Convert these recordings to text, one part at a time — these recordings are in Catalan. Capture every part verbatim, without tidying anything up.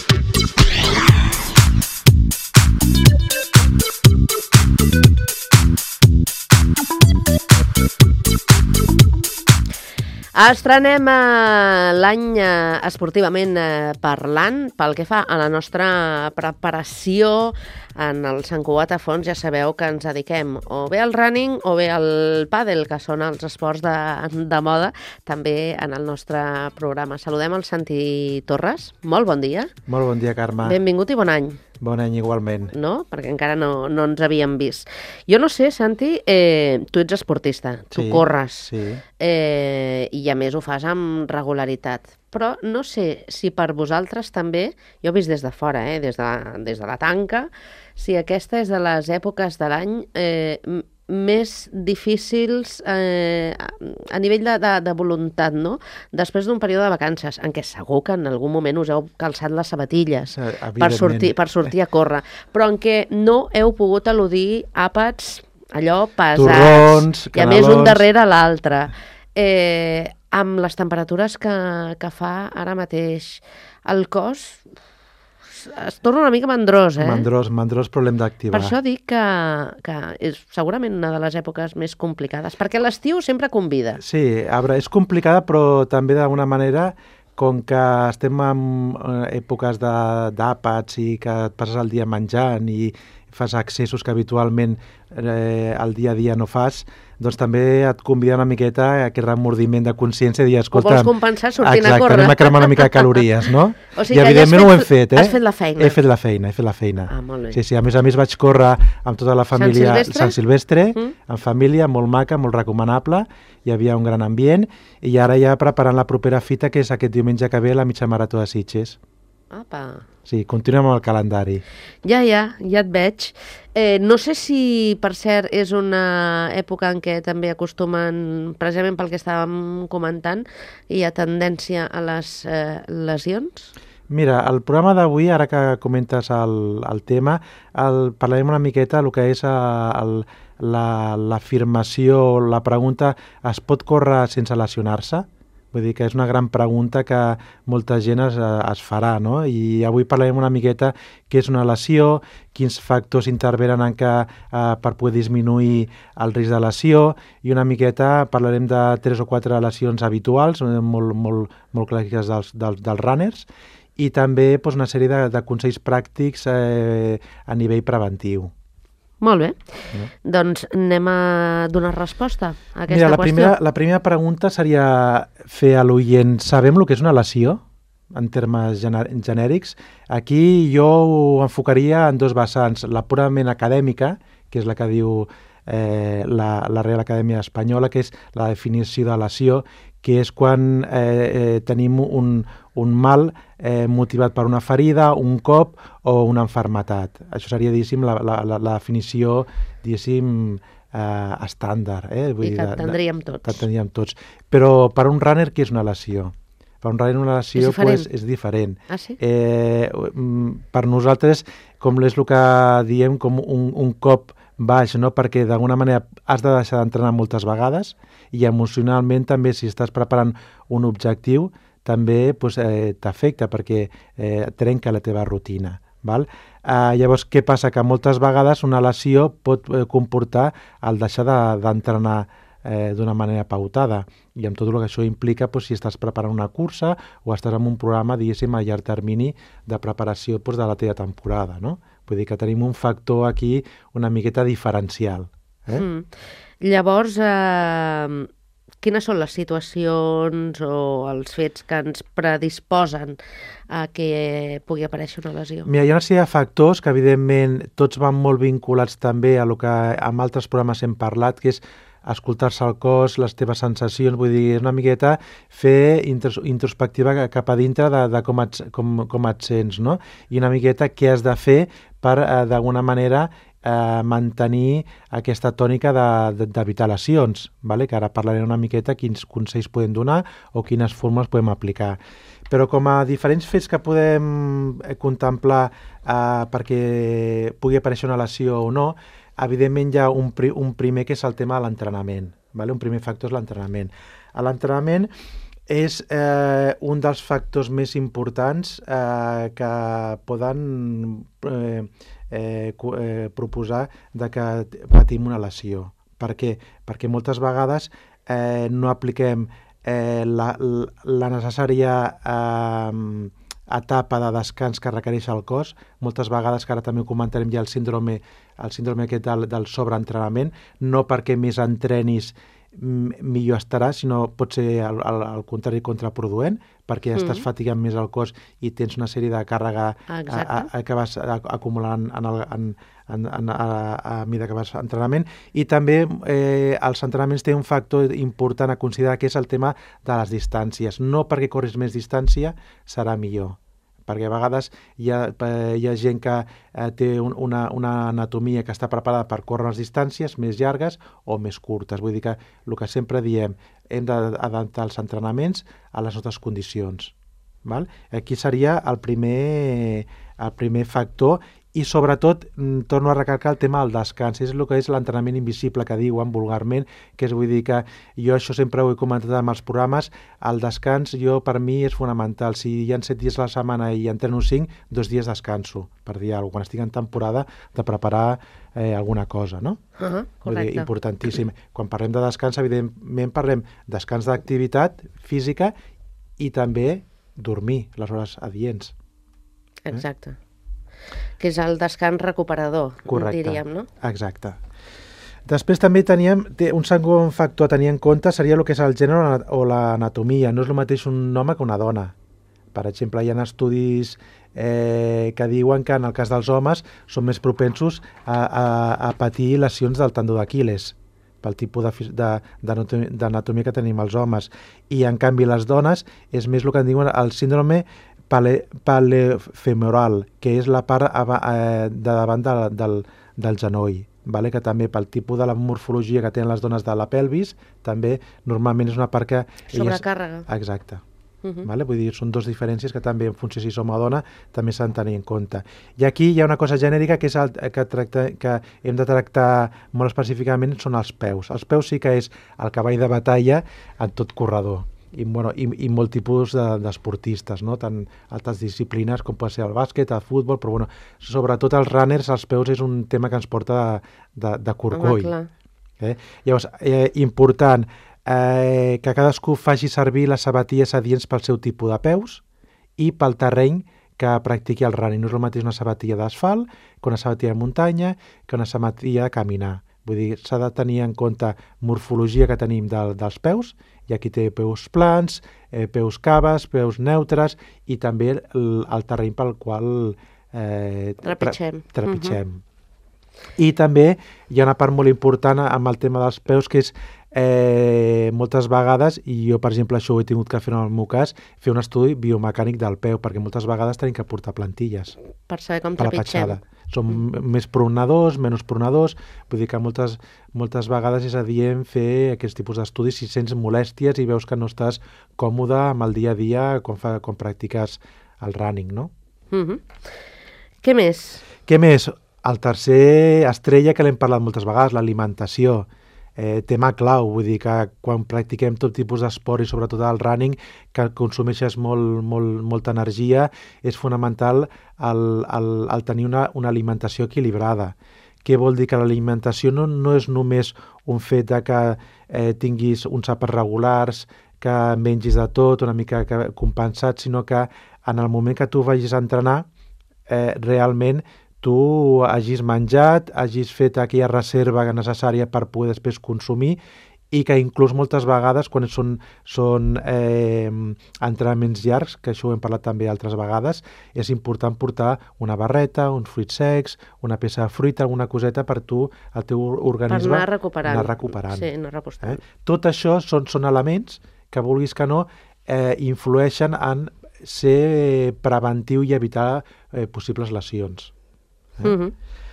Estrenem l'any esportivament parlant pel que fa a la nostra preparació en el Sant Cugat a Fons. Ja sabeu que ens dediquem o bé al running o bé al pàdel, que són els esports de, de moda, també en el nostre programa. Saludem el Santi Torres. Molt bon dia. Molt bon dia, Carme. Benvingut i bon any. Bon any igualment. No? Perquè encara no, no ens havíem vist. Jo no sé, Santi, eh, tu ets esportista, tu sí, corres, sí. eh, i a més ho fas amb regularitat. Però no sé si per vosaltres també, jo he vist des de fora, eh, des, de la, des de la tanca, si aquesta és de les èpoques de l'any eh, més difícils eh, a nivell de, de, de voluntat, no? Després d'un període de vacances, en què segur que en algun moment us heu calçat les sabatilles per sortir, per sortir a córrer, però en què no heu pogut eludir àpats allò pesats, torrons, i a més un darrere l'altre. Eh, amb les temperatures que, que fa ara mateix, el cos es torna una mica mandrós, eh? Mandrós, mandrós, però l'hem d'activar. Per això dic que, que és segurament una de les èpoques més complicades, perquè l'estiu sempre convida. Sí, Abra, és complicada, però també d'alguna manera, com que estem en èpoques d'àpats i que et passes el dia menjant i fas accessos que habitualment eh, el dia a dia no fas, doncs també et convida una miqueta a aquest remordiment de consciència i dir, escolta... Ho vols compensar sortint exacte, a córrer. Anem a cremar una mica de calories, no? O sigui, I evidentment ja ho hem fet, eh? Has fet la feina. He fet la feina, he fet la feina. Ah, molt bé. Sí, sí, a més a més vaig córrer amb tota la família... Sant Silvestre? Sant Silvestre, mm. en família, molt maca, molt recomanable, hi havia un gran ambient, i ara ja preparant la propera fita, que és aquest diumenge que ve, la mitja marató de Sitges. Apa. Sí, continuem amb el calendari. Ja, ja, ja et veig. Eh, no sé si, per cert, és una època en què també acostumen, precisament pel que estàvem comentant, hi ha tendència a les eh, lesions? Mira, el programa d'avui, ara que comentes el, el tema, el, parlarem una miqueta del que és el, la, l'afirmació, la pregunta, es pot córrer sense lesionar-se? Vull dir que és una gran pregunta que molta gent es, es farà, no? I avui parlarem una miqueta què és una lesió, quins factors intervenen en que, eh, per poder disminuir el risc de lesió, i una miqueta parlarem de tres o quatre lesions habituals, molt, molt, molt clàssiques dels, dels, dels runners, i també doncs, una sèrie de, de consells pràctics eh, a nivell preventiu. Molt bé. No? Doncs anem a donar resposta a aquesta Mira, la qüestió. Primera, la primera pregunta seria fer a l'oient, sabem el que és una lesió, en termes genèrics? Aquí jo ho enfocaria en dos vessants, la purament acadèmica, que és la que diu eh, la, la Real Acadèmia Espanyola, que és la definició de lesió, que és quan eh, eh, tenim un, un mal eh, motivat per una ferida, un cop o una malaltia. Això seria, diguéssim, la, la, la definició, diguéssim, eh, estàndard. Eh? Vull I que entendríem tots. Que entendríem tots. Però per un runner, què és una lesió? Per un runner una lesió és diferent. Pues, és diferent. Ah, sí? Eh, per nosaltres, com és el que diem, com un, un cop baix, no? Perquè d'alguna manera has de deixar d'entrenar moltes vegades i emocionalment també, si estàs preparant un objectiu, també pues, eh, t'afecta perquè eh, trenca la teva rutina. Val? Eh, llavors, què passa? Que moltes vegades una lesió pot eh, comportar el deixar de, d'entrenar eh, d'una manera pautada, i amb tot el que això implica, pues, si estàs preparant una cursa o estàs en un programa, diguéssim, a llarg termini de preparació pues, de la teva temporada, no? Vull dir que tenim un factor aquí una miqueta diferencial. Eh? Mm. Llavors, eh, quines són les situacions o els fets que ens predisposen a que pugui aparèixer una lesió? Mira, hi ha una sèrie de factors que, evidentment, tots van molt vinculats també a lo que amb altres programes hem parlat, que és escoltar-se el cos, les teves sensacions, vull dir, és una miqueta fer intros, introspectiva cap a dintre de, de com, et, com, com et sents, no? I una miqueta què has de fer per, eh, d'alguna manera, eh, mantenir aquesta tònica d'evitar lesions, vale? Que ara parlarem una miqueta quins consells podem donar o quines formes podem aplicar. Però com a diferents fets que podem contemplar eh, perquè pugui aparèixer una lesió o no, evidentment hi ha un, un primer que és el tema de l'entrenament. Vale? Un primer factor és l'entrenament. A l'entrenament És eh, un dels factors més importants eh, que poden eh, eh, eh, proposar de que patim una lesió. Per què? Perquè moltes vegades eh, no apliquem eh, la, la necessària eh, etapa de descans que requereix el cos. Moltes vegades, que ara també ho comentarem, hi ha el síndrome, el síndrome aquest del, del sobreentrenament, no perquè més entrenis millor estarà, sinó pot ser al, al, al contrari contraproduent, perquè mm. estàs fatigant més el cos i tens una sèrie de càrrega a, a, a, que vas acumulant en el, en, en, en, a, a mida que vas entrenament. I també eh, els entrenaments té un factor important a considerar, que és el tema de les distàncies. No perquè corris més distància serà millor, perquè a vegades hi ha, hi ha gent que eh, té un, una, una anatomia que està preparada per córrer unes distàncies més llargues o més curtes. Vull dir que el que sempre diem, hem d'adaptar els entrenaments a les nostres condicions. Val? Aquí seria el primer, el primer factor. I sobretot, torno a recalcar el tema del descans, és el que és l'entrenament invisible que diuen vulgarment, que és, vull dir que jo això sempre ho he comentat amb els programes, el descans jo per mi és fonamental. Si hi ha set dies a la setmana i entreno cinc, dos dies descanso, per dir alguna cosa, quan estic en temporada de preparar eh, alguna cosa, no? Uh-huh, correcte. Dir, importantíssim. Quan parlem de descans, evidentment parlem descans d'activitat física i també dormir les hores adients. Exacte. Eh? Que és el descans recuperador, correcte, diríem, no? Exacte. Després també teníem, un segon factor a tenir en compte seria el que és el gènere o l'anatomia. No és el mateix un home que una dona. Per exemple, hi ha estudis eh, que diuen que en el cas dels homes són més propensos a, a, a patir lesions del tendó d'Aquil·les, pel tipus d'anatomia que tenim els homes. I en canvi les dones és més el que en diuen el síndrome palefemoral, que és la part eh, de davant de, del, del genoll, vale? Que també pel tipus de la morfologia que tenen les dones de la pelvis, també normalment és una part que... Sobrecàrrega. Elles... Exacte. Uh-huh. Vale? Vull dir, són dues diferències que també en funció si som o dona també s'han de tenir en compte. I aquí hi ha una cosa genèrica que, és el, que, tracta, que hem de tractar molt específicament, són els peus. Els peus sí que és el cavall de batalla en tot corredor. I, bueno, i, i molt tipus d'esportistes, no? Tant altres disciplines com pot ser el bàsquet, el futbol, però bueno, sobretot els runners, els peus és un tema que ens porta de, de, de corcoll. Eh? Llavors, eh, important eh, que cadascú faci servir les sabatilles adients pel seu tipus de peus i pel terreny que practiqui el running. No és el mateix una sabatilla d'asfalt que una sabatilla de muntanya que una sabatilla de caminar. Vull dir, s'ha de tenir en compte morfologia que tenim de, dels peus, i aquí té peus plans, eh, peus caves, peus neutres i també el, el terreny pel qual eh, trepitgem. trepitgem. Uh-huh. I també hi ha una part molt important amb el tema dels peus, que és eh, moltes vegades, i jo per exemple això ho he tingut que fer en el meu cas, fer un estudi biomecànic del peu, perquè moltes vegades tenim que portar plantilles. Per saber com per trepitgem. Som mm. més pronadors, menys pronadors, vull dir que moltes, moltes vegades és adient fer aquests tipus d'estudis si sents molèsties i veus que no estàs còmode amb el dia a dia quan, fa, quan practiques el running, no? Mm-hmm. Què més? Què més? El tercer estrella que l'hem parlat moltes vegades, l'alimentació. Eh, tema clau, vull dir que quan practiquem tot tipus d'esport i sobretot el running, que consumeixes molt, molt, molta energia, és fonamental el, el, el tenir una, una alimentació equilibrada. Què vol dir? Que l'alimentació no, no és només un fet de que eh, tinguis uns àpats regulars, que mengis de tot, una mica que, compensat, sinó que en el moment que tu vagis a entrenar, eh, realment tu hagis menjat, hagis fet aquella reserva necessària per poder després consumir, i que inclús moltes vegades quan són, són eh, entrenaments llargs, que això ho hem parlat també altres vegades, és important portar una barreta, uns fruits secs, una peça de fruita, alguna coseta per tu, el teu organisme... Per anar recuperant. Anar recuperant. Sí, anar repostant. Eh? Tot això són, són elements que, vulguis que no, eh, influeixen en ser preventiu i evitar eh, possibles lesions. Eh? Uh-huh.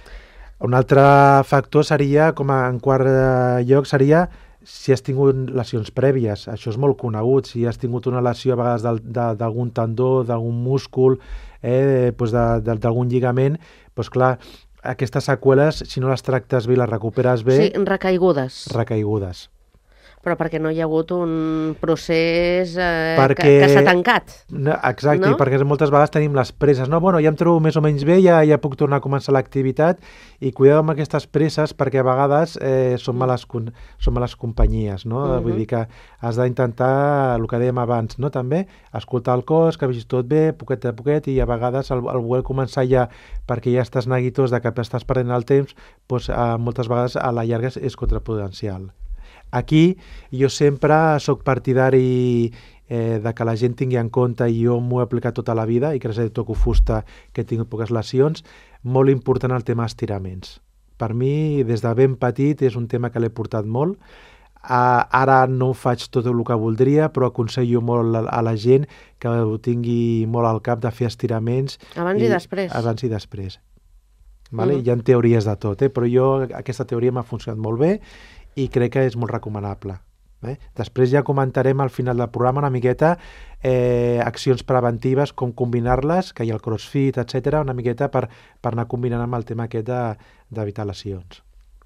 Un altre factor seria, com a, en quart lloc, seria si has tingut lesions prèvies. Això és molt conegut. Si has tingut una lesió a vegades d'algun tendó, d'algun múscul, eh, doncs d'algun lligament, doncs clar, aquestes seqüeles, si no les tractes bé, les recuperes bé... Sí, recaigudes. Recaigudes. Però perquè no hi ha hagut un procés eh, perquè... que, que s'ha tancat. No, exacte, no? i perquè moltes vegades tenim les presses. No, bueno, ja em trobo més o menys bé, ja, ja puc tornar a començar l'activitat, i cuidado amb aquestes presses, perquè a vegades eh, són, males, són males companyies, no? Uh-huh. Vull dir que has d'intentar, el que dèiem abans, no? També, escoltar el cos, que vegis tot bé, poquet a poquet, i a vegades el, el voler començar ja perquè ja estàs neguitós de que estàs perdent el temps, doncs, eh, moltes vegades a la llarga és, és contraprodencial. Aquí jo sempre sóc partidari eh, de que la gent tingui en compte, i jo m'ho he aplicat tota la vida, i gràcies a Déu toco fusta que he tingut poques lesions, molt important el tema estiraments. Per mi, des de ben petit, és un tema que l'he portat molt. Uh, ara no faig tot el que voldria, però aconsello molt a, a la gent que ho tingui molt al cap de fer estiraments. Abans i, i després. Abans i després. Vale? Mm. Hi ha teories de tot, eh? Però jo aquesta teoria m'ha funcionat molt bé i crec que és molt recomanable. Eh? Després ja comentarem al final del programa una miqueta eh, accions preventives, com combinar-les, que hi ha el crossfit, etcètera, una miqueta per, per anar combinant amb el tema aquest d'evitar lesions.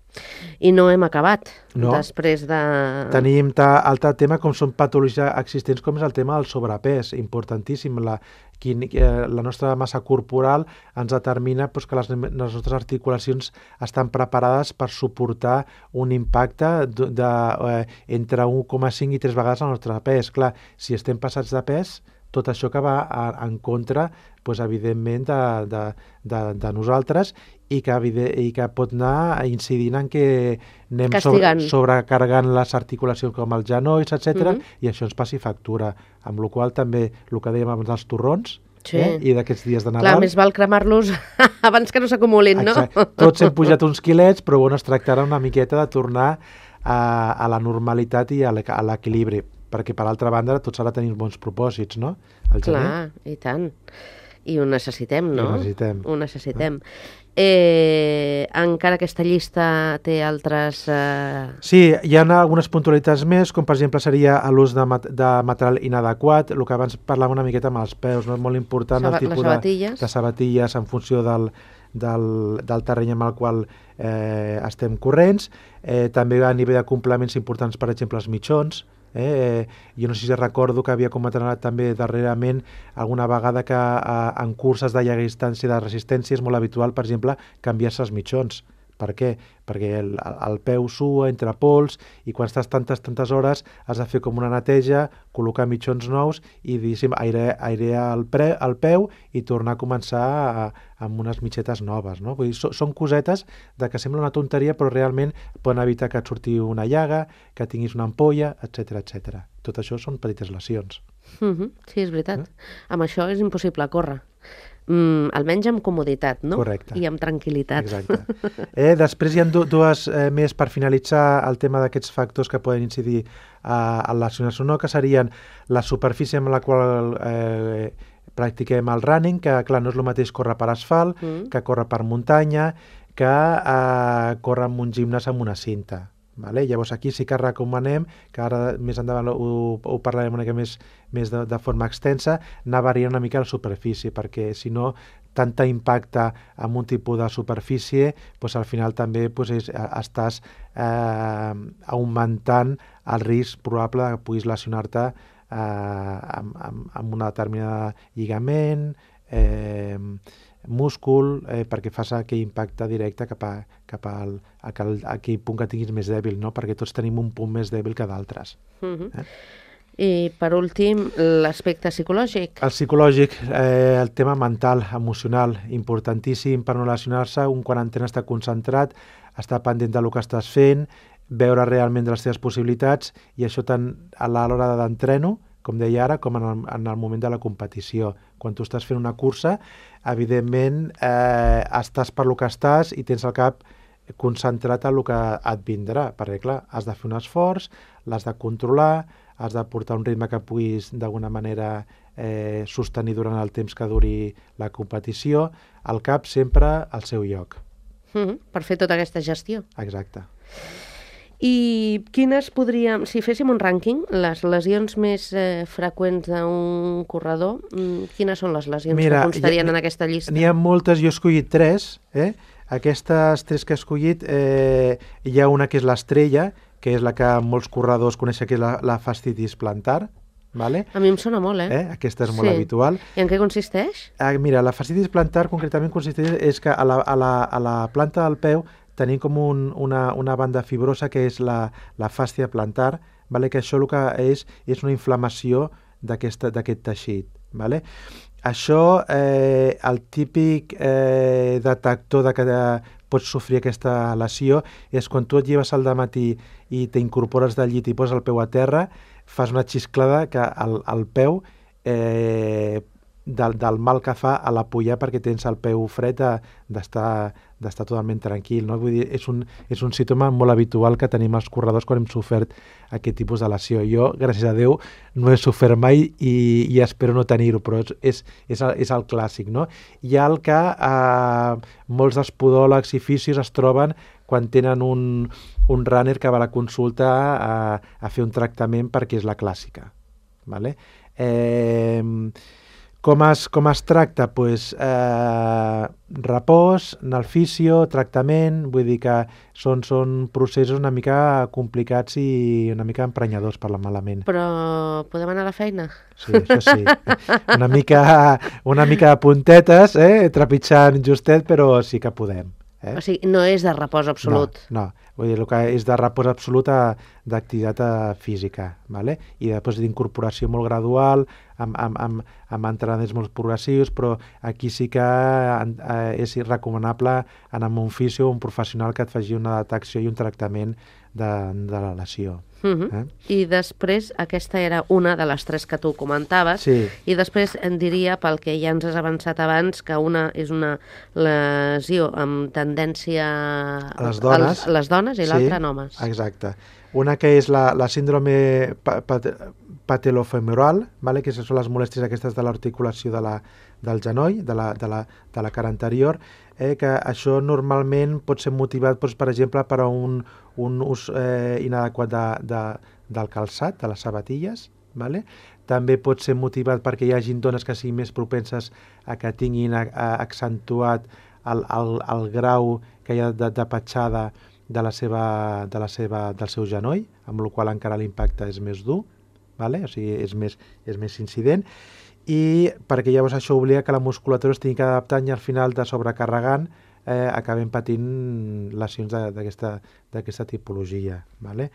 I no hem acabat, no. Després de... Tenim altre tema com són patologies existents, com és el tema del sobrepès, importantíssim. La, quin, eh, la nostra massa corporal ens determina pues, que les, les nostres articulacions estan preparades per suportar un impacte de, de, eh, entre un coma cinc i tres vegades el nostre pes. Clar, si estem passats de pes, tot això que va a, en contra, pues, evidentment, de, de, de, de nosaltres, i que, i que pot anar incidint en que anem sobre, sobrecarregant les articulacions com els genolls, etcètera, mm-hmm. i això ens passi factura. Amb la qual també, el que dèiem abans dels torrons, sí. eh? I d'aquests dies de Nadal... Clar, més val cremar-los abans que no s'acumulin, no? Tots hem pujat uns quilets, però bueno, es tractarà una miqueta de tornar a, a la normalitat i a l'equilibri, perquè per altra banda tots ara tenim bons propòsits, no? Al Clar, gener. I tant. I ho necessitem, no? Ho necessitem. Ho necessitem. Eh, encara aquesta llista té altres... Eh... Sí, hi ha algunes puntualitats més, com per exemple seria l'ús de, mat de material inadequat, el que abans parlàvem una miqueta amb els peus, no? És molt important Saba el tipus les sabatilles. De, de sabatilles en funció del, del, del terreny amb el qual eh, estem corrents. Eh, també a nivell de complements importants, per exemple, els mitjons. Eh, jo no sé si recordo que havia comentat també darrerament alguna vegada que eh, en curses de llarga distància de resistència és molt habitual, per exemple, canviar-se els mitjons. Per què? Perquè el, el peu sua entre pols i quan estàs tantes, tantes hores has de fer com una neteja, col·locar mitjons nous i, diguéssim, airear, airear el, pre, el peu i tornar a començar a, amb unes mitgetes noves, no? Vull dir, so, són cosetes de que sembla una tonteria, però realment poden evitar que et surti una llaga, que tinguis una ampolla, etcètera, etcètera. Tot això són petites lesions. Mm-hmm. Sí, és veritat. Eh? Amb això és impossible córrer. Mm, almenys amb comoditat, no? Correcte. I amb tranquil·litat. Exacte. Eh, després hi ha du dues eh, més per finalitzar el tema d'aquests factors que poden incidir a, a lesionar-se o no, que serien la superfície amb la qual eh, practiquem el running, que clar, no és el mateix córrer per asfalt, mm. que córrer per muntanya, que eh, córrer en un gimnàs amb una cinta. Vale? Llavors aquí sí que recomanem, que ara més endavant ho, ho parlarem una mica més, més de, de forma extensa, anar variant una mica la superfície, perquè si no tanta impacte en un tipus de superfície, doncs al final també doncs és, estàs eh, augmentant el risc probable que puguis lesionar-te eh, amb, amb, amb una determinada lligament, eh, múscul, eh, perquè fas aquell impacte directe cap a, cap al, a aquell, a aquell punt que tinguis més dèbil, no? Perquè tots tenim un punt més dèbil que d'altres. Mm-hmm. eh? I per últim, l'aspecte psicològic. El psicològic, eh, el tema mental, emocional, importantíssim per no lesionar-se, un quan entrenes està concentrat, està pendent del que estàs fent, veure realment de les teves possibilitats, i això tant a l'hora d'entreno, com deia ara, com en el, en el moment de la competició. Quan tu estàs fent una cursa, evidentment eh, estàs per lo que estàs i tens el cap concentrat en el que et vindrà, perquè clar, has de fer un esforç, l'has de controlar, has de portar un ritme que puguis d'alguna manera eh, sostenir durant el temps que duri la competició, el cap sempre al seu lloc. Mm-hmm. Per fer tota aquesta gestió. Exacte. I quines podríem, si féssim un rànquing, les lesions més eh, freqüents d'un corredor, quines són les lesions Mira, que constarien ha, en aquesta llista? N'hi ha moltes, jo he escollit tres, eh? Aquestes tres que he escollit, eh, hi ha una que és l'estrella, que és la que molts corredors coneixen, que és la, la fascitis plantar. Vale? A mi em sona molt, eh? eh? Aquesta és molt sí. habitual. I en què consisteix? Ah, mira, la fascitis plantar concretament consisteix és que a la, a la, a la planta del peu tenim com un, una, una banda fibrosa que és la, la fàscia plantar, vale? Que això el que és és una inflamació d'aquest teixit. Vale? Això, eh, el típic eh, detector de que de, pots sofrir aquesta lesió és quan tu et lleves al dematí i t'incorpores del llit i poses el peu a terra, fas una xisclada que el, el peu eh, del, del mal que fa a la pulla perquè tens el peu fred d'estar d'estar totalment tranquil, no? Vull dir, és un, és un símptoma molt habitual que tenim els corredors quan hem sofert aquest tipus de lesió. Jo, gràcies a Déu, no he sofert mai i, i espero no tenir-ho, però és, és, és, el, és el clàssic, no? Hi ha el que eh, molts dels podòlegs i fisios es troben quan tenen un, un runner que va a la consulta a, a fer un tractament perquè és la clàssica. Vale? Eh, com, es, com es tracta? Pues, eh, repòs, anar al fisio, tractament, vull dir que són, són processos una mica complicats i una mica emprenyadors per la malament. Però podem anar a la feina? Sí, això sí. Una mica, una mica de puntetes, eh? Trepitjant justet, però sí que podem. Eh? O sigui, no és de repòs absolut. No, no. Vull dir, el que és de repòs absolut d'activitat física, ¿vale? I després d'incorporació molt gradual, amb, amb, amb, amb entrenaments molt progressius, però aquí sí que eh, és recomanable anar amb un fisio o un professional que et faci una detecció i un tractament de, de la lesió. Uh-huh. eh? I després, aquesta era una de les tres que tu comentaves, sí. I després em diria, pel que ja ens has avançat abans, que una és una lesió amb tendència a les dones, als, les dones i sí, l'altra en homes. Exacte. Una que és la, la síndrome pa, pa, patelofemoral, vale? Que són les molèsties aquestes de l'articulació de la, del genoll, de la, de la, de la cara anterior, eh, que això normalment pot ser motivat, doncs, per exemple, per a un, un ús eh, inadequat de, de, del calçat, de les sabatilles, vale? També pot ser motivat perquè hi hagi dones que siguin més propenses a que tinguin a, a accentuat el, el, el grau que hi ha de, de petjada de la seva, de la seva, del seu genoll, amb la qual encara l'impacte és més dur, vale? O sigui, és més, és més incident, i perquè llavors això obliga que la musculatura es tingui que adaptar i al final de sobrecarregant eh, acabem patint lesions d'aquesta tipologia. Vale?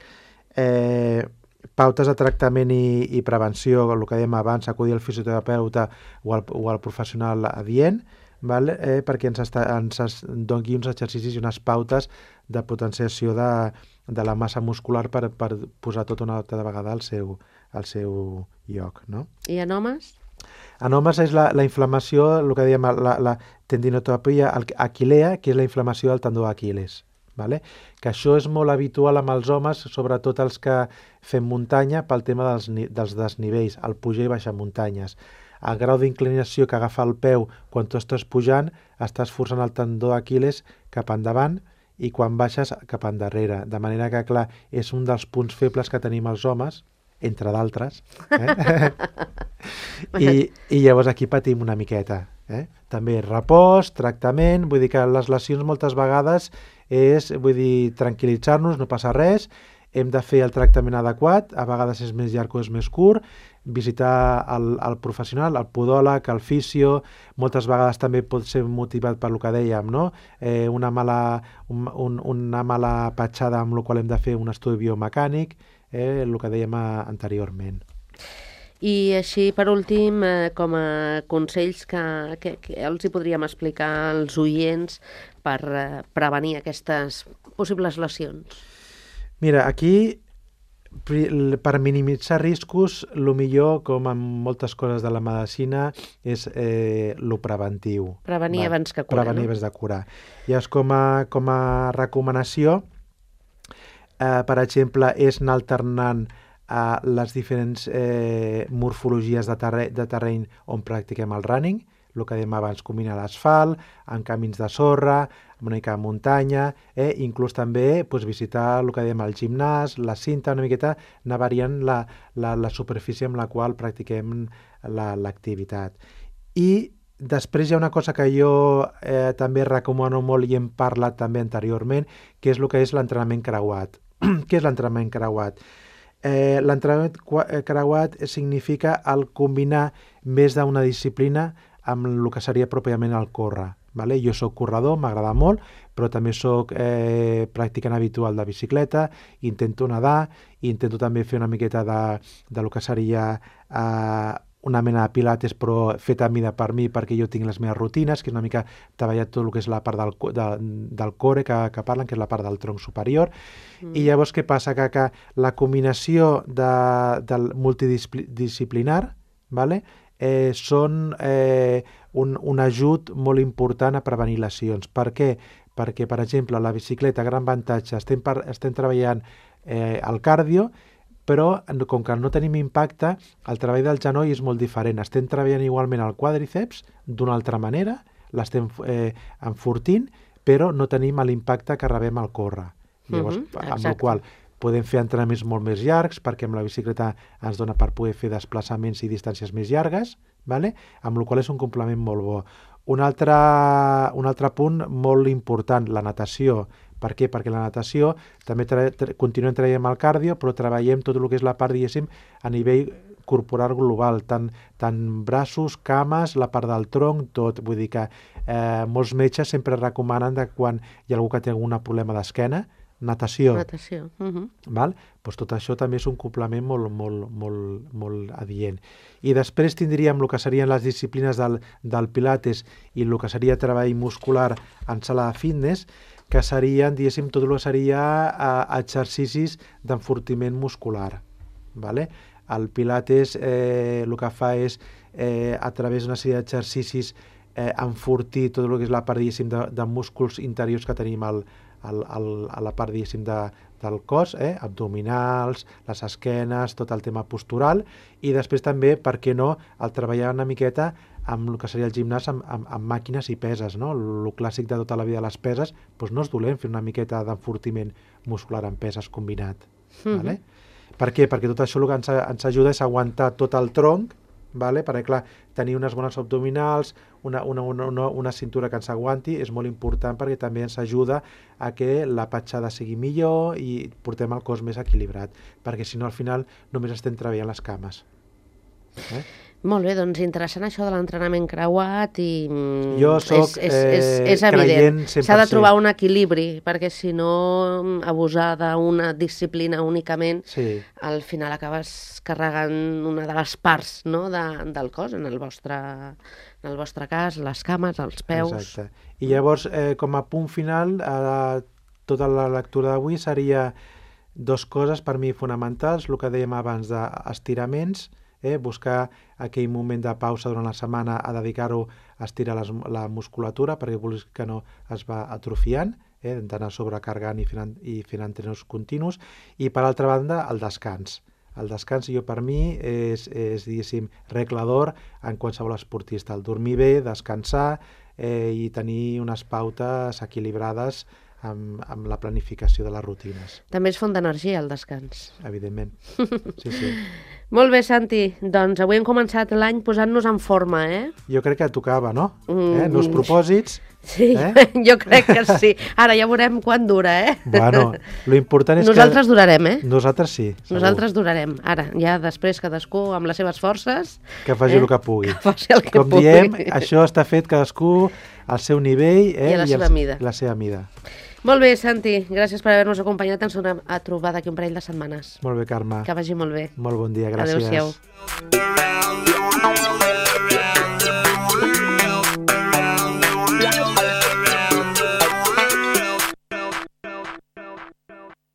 Eh, pautes de tractament i, i prevenció, el que dèiem abans, acudir al fisioterapeuta o al, o al professional adient, vale? eh, perquè ens, està, ens es doni uns exercicis i unes pautes de potenciació de, de la massa muscular per, per posar tota una altra vegada al seu, al seu lloc. No? I en homes? En homes és la, la inflamació, el que dèiem, la, la tendinotopia aquilea, que és la inflamació del tendó d'Aquil·les. Vale? Que això és molt habitual amb els homes, sobretot els que fem muntanya, pel tema dels, dels desnivells, el pujar i baixar muntanyes. El grau d'inclinació que agafa el peu quan tu estàs pujant, estàs forçant el tendó d'Aquil·les cap endavant i quan baixes cap endarrere. De manera que, clar, és un dels punts febles que tenim els homes, entre d'altres, eh? I, i llavors aquí patim una miqueta. Eh? També repòs, tractament, vull dir que les lesions moltes vegades és, vull dir, tranquil·litzar-nos, no passa res, hem de fer el tractament adequat, a vegades és més llarg o és més curt, visitar el, el professional, el podòleg, el fisio, moltes vegades també pot ser motivat per el que dèiem, no? eh, una, mala, un, un, una mala petjada amb la qual hem de fer un estudi biomecànic, eh, el que dèiem anteriorment. I així, per últim, eh, com a consells que, que, que els hi podríem explicar als oients per eh, prevenir aquestes possibles lesions? Mira, aquí, per minimitzar riscos, el millor, com en moltes coses de la medicina, és eh, lo preventiu. Prevenir Va, abans que curar, Prevenir no? abans de curar. Llavors, com a, com a recomanació, eh, per exemple, és anar alternant a les diferents eh, morfologies de, terre de terreny on practiquem el running, el que dèiem abans, combinar l'asfalt, amb camins de sorra, amb una mica de muntanya, eh? Inclús també pues, visitar el que dèiem el gimnàs, la cinta, una miqueta, anar variant la, la, la superfície amb la qual practiquem l'activitat. I després hi ha una cosa que jo eh, també recomano molt i hem parlat també anteriorment, que és el que és l'entrenament creuat. Què és l'entrenament creuat? Eh, l'entrenament creuat significa el combinar més d'una disciplina amb el que seria pròpiament el córrer. Vale? Jo soc corredor, m'agrada molt, però també soc eh, practicant habitual de bicicleta, intento nedar, intento també fer una miqueta de, de lo que seria eh, una mena de pilates, però feta a mida per mi, perquè jo tinc les meves rutines, que és una mica treballar tot el que és la part del, de, del core que, que parlen, que és la part del tronc superior. Mm. I llavors què passa? Que, que la combinació de, del multidisciplinar, vale? eh, són eh, un, un ajut molt important a prevenir lesions. Per què? Perquè, per exemple, la bicicleta, gran avantatge, estem, per, estem treballant eh, el cardio, però com que no tenim impacte, el treball del genoll és molt diferent. Estem treballant igualment el quàdriceps d'una altra manera, l'estem eh, enfortint, però no tenim l'impacte que rebem al córrer. Llavors, uh-huh, amb la qual podem fer entrenaments molt més llargs, perquè amb la bicicleta ens dona per poder fer desplaçaments i distàncies més llargues, vale? Amb la qual és un complement molt bo. Un altre, un altre punt molt important, la natació. Per què? Perquè la natació també tra tra continuem treballant amb el cardio, però treballem tot el que és la part, diguéssim, a nivell corporal global, tant, tant braços, cames, la part del tronc, tot. Vull dir que eh, molts metges sempre recomanen que quan hi ha algú que té algun problema d'esquena, natació. Natació. Uh-huh. Val? Pues tot això també és un complement molt, molt, molt, molt adient. I després tindríem el que serien les disciplines del, del pilates i el que seria treball muscular en sala de fitness, que serien, diguéssim, tot el que seria eh, exercicis d'enfortiment muscular. Vale? El pilates eh, el que fa és, eh, a través d'una sèrie d'exercicis, eh, enfortir tot el que és la part, diguéssim, de, de músculs interiors que tenim al, al, al, a la part, diguéssim, de, del cos, eh? Abdominals, les esquenes, tot el tema postural, i després també, per què no, el treballar una miqueta amb el que seria el gimnàs, amb, amb, amb màquines i peses, no? El clàssic de tota la vida de les peses, doncs no és dolent fer una miqueta d'enfortiment muscular amb peses combinat. Mm-hmm. Vale? Per què? Perquè tot això el que ens, ens ajuda és aguantar tot el tronc, vale? Perquè clar, tenir unes bones abdominals, una, una, una, una, una cintura que ens aguanti és molt important, perquè també ens ajuda a que la petjada sigui millor i portem el cos més equilibrat, perquè si no al final només estem treballant les cames. Eh? Molt bé, doncs interessant això de l'entrenament creuat i jo soc, és, és, és, és eh, evident. S'ha de trobar un equilibri, perquè si no abusar d'una disciplina únicament, sí. Al final acabes carregant una de les parts, no? de, del cos, en el, vostre, en el vostre cas, les cames, els peus... Exacte. I llavors, eh, com a punt final, eh, tota la lectura d'avui seria dos coses per mi fonamentals, el que dèiem abans d'estiraments, Eh, buscar aquell moment de pausa durant la setmana a dedicar-ho a estirar les, la musculatura perquè vulguis que no es va atrofiant, eh, d'anar sobrecargant i fent, i fent entrenos continus, i per altra banda el descans. El descans jo per mi és, és diguéssim, regla d'or en qualsevol esportista. El dormir bé, descansar eh, i tenir unes pautes equilibrades amb, amb la planificació de les rutines. També és font d'energia el descans. Evidentment, sí, sí. Molt bé, Santi. Doncs avui hem començat l'any posant-nos en forma, eh? Jo crec que tocava, no? Mm. Eh? Nous propòsits. Sí, eh? Jo crec que sí. Ara ja veurem quan dura, eh? Bueno, lo important és Nosaltres que... durarem, eh? Nosaltres sí, segur. Nosaltres durarem. Ara, ja després cadascú amb les seves forces... Que faci eh? el que pugui. Que faci el que Com pugui. diem, això està fet cadascú al seu nivell eh? I a la I seva el, mida. la seva mida. Molt bé, Santi. Gràcies per haver-nos acompanyat. Ens tornem a trobar d'aquí un parell de setmanes. Molt bé, Carme. Que vagi molt bé. Molt bon dia, gràcies. Adéu-siau.